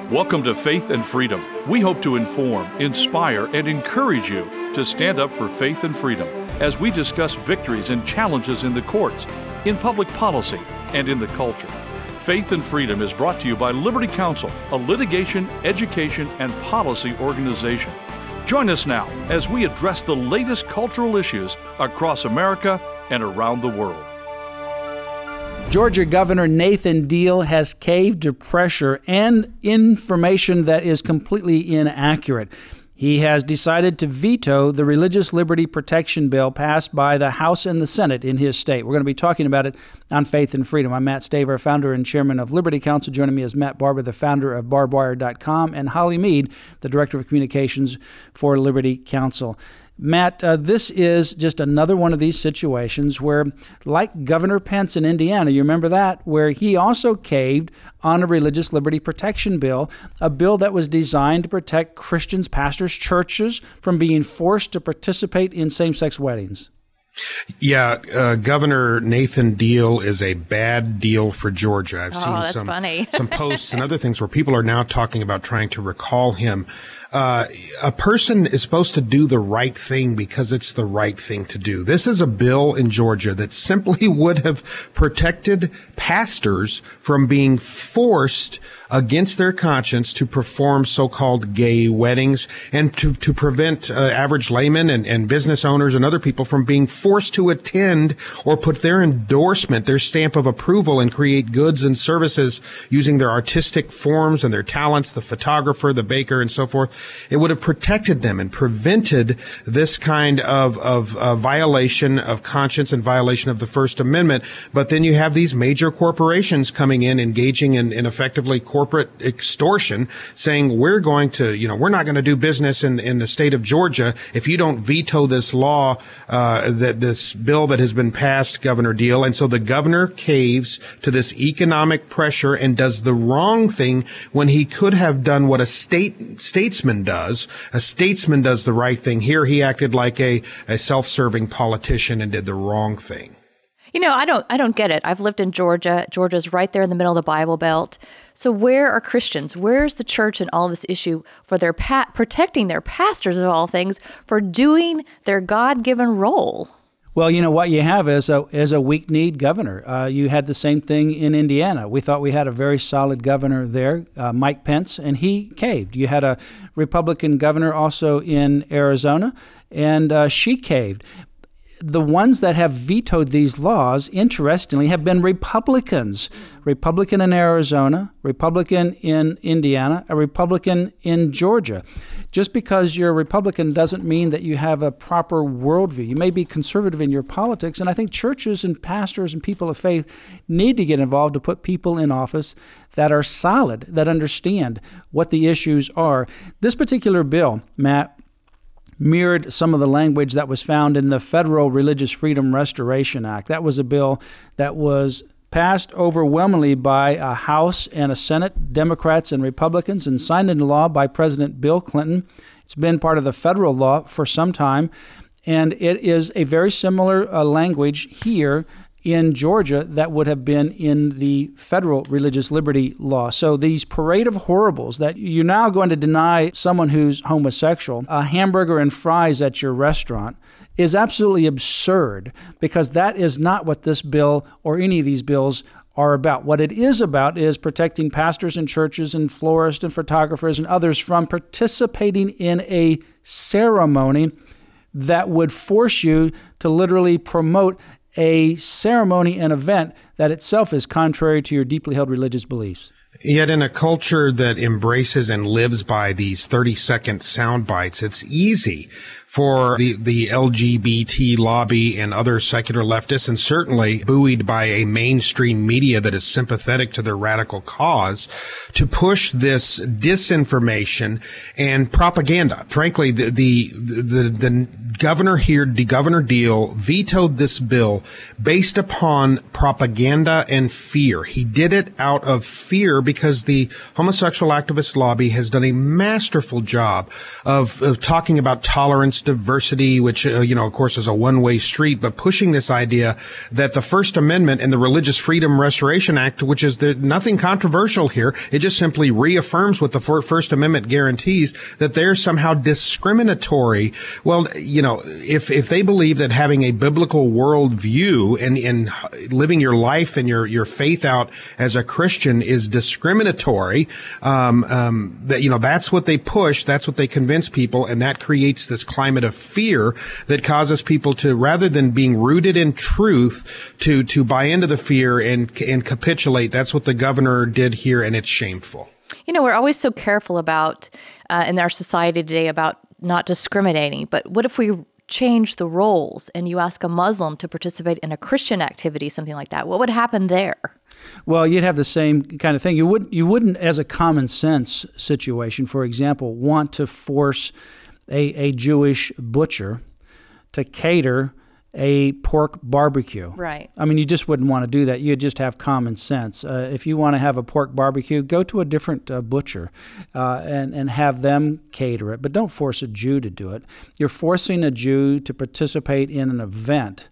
Welcome to Faith and Freedom. We hope to inform, inspire, and encourage you to stand up for faith and freedom as we discuss victories and challenges in the courts, in public policy, and in the culture. Faith and Freedom is brought to you by Liberty Counsel, a litigation, education, and policy organization. Join us now as we address the latest cultural issues across America and around the world. Georgia Governor Nathan Deal has caved to pressure and information that is completely inaccurate. He has decided to veto the Religious Liberty Protection Bill passed by the House and the Senate in his state. We're going to be talking about it on Faith and Freedom. I'm Matt Staver, founder and chairman of Liberty Counsel. Joining me is Matt Barber, the founder of barbwire.com, and Holly Mead, the director of communications for Liberty Counsel. Matt, this is just another one of these situations where, like Governor Pence in Indiana, you remember that, where he also caved on a religious liberty protection bill, a bill that was designed to protect Christians, pastors, churches from being forced to participate in same-sex weddings. Yeah, Governor Nathan Deal is a bad deal for Georgia. I've seen some posts and other things where people are now talking about trying to recall him. A person is supposed to do the right thing because it's the right thing to do. This is a bill in Georgia that simply would have protected pastors from being forced against their conscience to perform so-called gay weddings and to prevent average laymen and business owners and other people from being forced to attend or put their endorsement, their stamp of approval, and create goods and services using their artistic forms and their talents, the photographer, the baker, and so forth. It would have protected them and prevented this kind of violation of conscience and violation of the First Amendment. But then you have these major corporations coming in, engaging in effectively corporate extortion, saying we're not going to do business in the state of Georgia if you don't veto this law, this bill that has been passed, Governor Deal. And so the governor caves to this economic pressure and does the wrong thing when he could have done what a statesman does. A statesman does the right thing. Here he acted like a self-serving politician and did the wrong thing. You know, I don't get it. I've lived in Georgia. Georgia's right there in the middle of the Bible Belt. So where are Christians? Where's the church in all this issue for their protecting their pastors of all things for doing their God-given role? Well, you know, what you have is a weak-kneed governor. You had the same thing in Indiana. We thought we had a very solid governor there, Mike Pence, and he caved. You had a Republican governor also in Arizona, and she caved. The ones that have vetoed these laws, interestingly, have been Republicans. Republican in Arizona, Republican in Indiana, a Republican in Georgia. Just because you're a Republican doesn't mean that you have a proper worldview. You may be conservative in your politics, and I think churches and pastors and people of faith need to get involved to put people in office that are solid, that understand what the issues are. This particular bill, Matt, mirrored some of the language that was found in the Federal Religious Freedom Restoration Act. That was a bill that was passed overwhelmingly by a House and a Senate, Democrats and Republicans, and signed into law by President Bill Clinton. It's been part of the federal law for some time, and it is a very similar language here in Georgia that would have been in the federal religious liberty law. So these parade of horribles that you're now going to deny someone who's homosexual a hamburger and fries at your restaurant is absolutely absurd, because that is not what this bill or any of these bills are about. What it is about is protecting pastors and churches and florists and photographers and others from participating in a ceremony that would force you to literally promote a ceremony and event that itself is contrary to your deeply held religious beliefs. Yet in a culture that embraces and lives by these 30-second sound bites, it's easy for the LGBT lobby and other secular leftists, and certainly buoyed by a mainstream media that is sympathetic to their radical cause, to push this disinformation and propaganda. Frankly, the governor here, the Governor Deal, vetoed this bill based upon propaganda and fear. He did it out of fear because the homosexual activist lobby has done a masterful job of talking about tolerance, promotes diversity, which, of course, is a one-way street, but pushing this idea that the First Amendment and the Religious Freedom Restoration Act, which is nothing controversial here, it just simply reaffirms what the First Amendment guarantees, that they're somehow discriminatory. Well, if they believe that having a biblical worldview and living your life and your faith out as a Christian is discriminatory, that's what they push, that's what they convince people, and that creates this climate of fear that causes people to, rather than being rooted in truth, to buy into the fear and capitulate. That's what the governor did here, and it's shameful. We're always so careful about, in our society today, about not discriminating, but what if we change the roles and you ask a Muslim to participate in a Christian activity, something like that? What would happen there? Well, you'd have the same kind of thing. You wouldn't, as a common sense situation, for example, want to force a Jewish butcher to cater a pork barbecue. Right. I mean, you just wouldn't want to do that. You'd just have common sense. If you want to have a pork barbecue, go to a different butcher and have them cater it. But don't force a Jew to do it. You're forcing a Jew to participate in an event,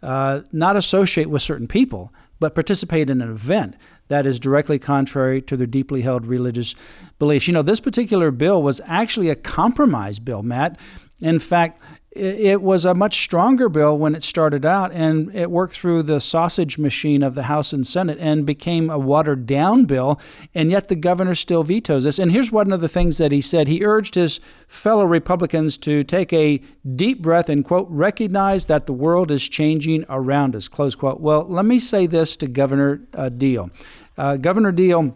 not associate with certain people, but participate in an event that is directly contrary to their deeply held religious beliefs. This particular bill was actually a compromise bill, Matt. In fact, it was a much stronger bill when it started out, and it worked through the sausage machine of the House and Senate and became a watered-down bill, and yet the governor still vetoes this. And here's one of the things that he said. He urged his fellow Republicans to take a deep breath and, quote, recognize that the world is changing around us, close quote. Well, let me say this to Governor Deal. Governor Deal,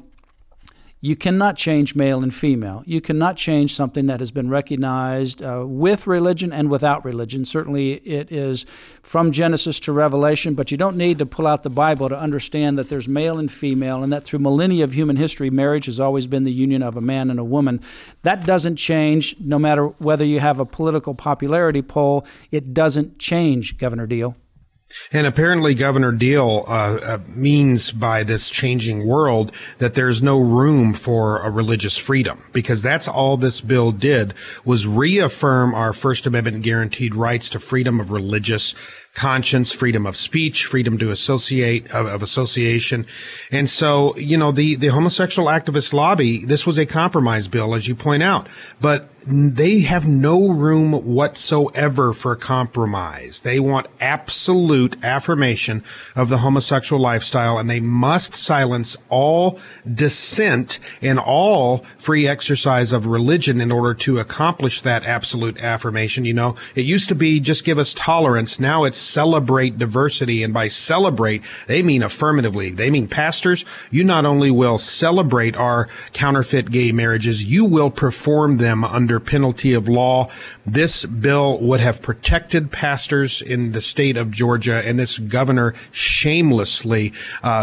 you cannot change male and female. You cannot change something that has been recognized with religion and without religion. Certainly it is from Genesis to Revelation, but you don't need to pull out the Bible to understand that there's male and female, and that through millennia of human history, marriage has always been the union of a man and a woman. That doesn't change no matter whether you have a political popularity poll. It doesn't change, Governor Deal. And apparently Governor Deal means by this changing world that there's no room for a religious freedom, because that's all this bill did, was reaffirm our First Amendment guaranteed rights to freedom of religious conscience, freedom of speech, freedom to association. And so, the homosexual activist lobby, this was a compromise bill, as you point out, but they have no room whatsoever for compromise. They want absolute affirmation of the homosexual lifestyle, and they must silence all dissent and all free exercise of religion in order to accomplish that absolute affirmation. It used to be just give us tolerance. Now it's celebrate diversity. And by celebrate, they mean affirmatively. They mean, pastors, you not only will celebrate our counterfeit gay marriages, you will perform them under penalty of law. This bill would have protected pastors in the state of Georgia, and this governor shamelessly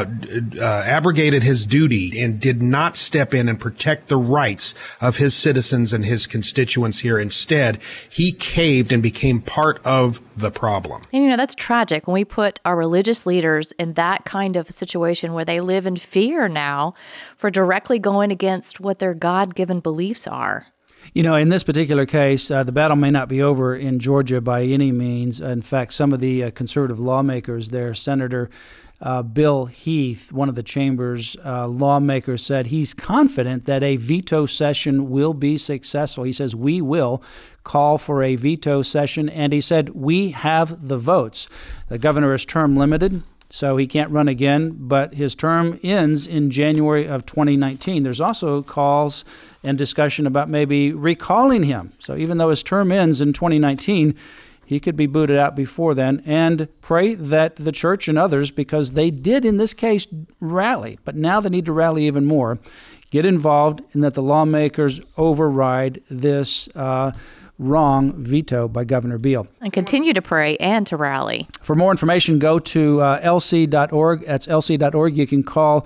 abrogated his duty and did not step in and protect the rights of his citizens and his constituents here. Instead, he caved and became part of the problem. And that's tragic when we put our religious leaders in that kind of situation where they live in fear now for directly going against what their God-given beliefs are. In this particular case, the battle may not be over in Georgia by any means. In fact, some of the conservative lawmakers there, Senator Bill Heath, one of the chamber's lawmakers, said he's confident that a veto session will be successful. He says, we will call for a veto session, and he said, we have the votes. The governor is term limited, so he can't run again, but his term ends in January of 2019. There's also calls and discussion about maybe recalling him. So even though his term ends in 2019, he could be booted out before then. And pray that the church and others, because they did in this case rally, but now they need to rally even more, get involved, and that the lawmakers override this wrong veto by Governor Deal. And continue to pray and to rally. For more information, go to lc.org. That's lc.org. You can call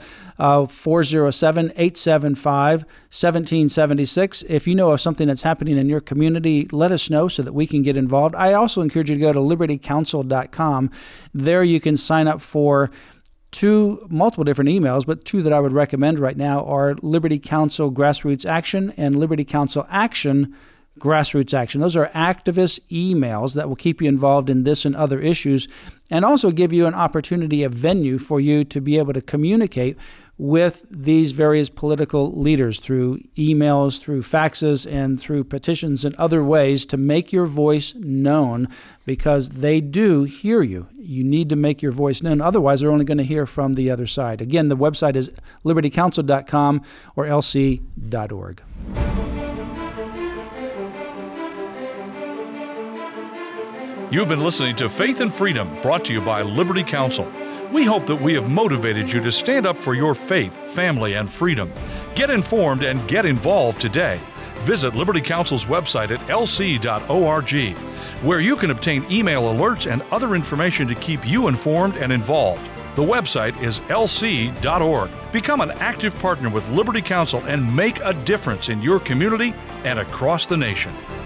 407-875-1776. If you know of something that's happening in your community, let us know so that we can get involved. I also encourage you to go to libertycounsel.com. There you can sign up for multiple different emails, but two that I would recommend right now are Liberty Counsel Grassroots Action and Liberty Counsel Action grassroots action. Those are activist emails that will keep you involved in this and other issues, and also give you an opportunity, a venue for you to be able to communicate with these various political leaders through emails, through faxes, and through petitions and other ways to make your voice known, because they do hear you. You need to make your voice known. Otherwise, they're only going to hear from the other side. Again, the website is libertycounsel.com or lc.org. You've been listening to Faith and Freedom, brought to you by Liberty Counsel. We hope that we have motivated you to stand up for your faith, family, and freedom. Get informed and get involved today. Visit Liberty Counsel's website at lc.org, where you can obtain email alerts and other information to keep you informed and involved. The website is lc.org. Become an active partner with Liberty Counsel and make a difference in your community and across the nation.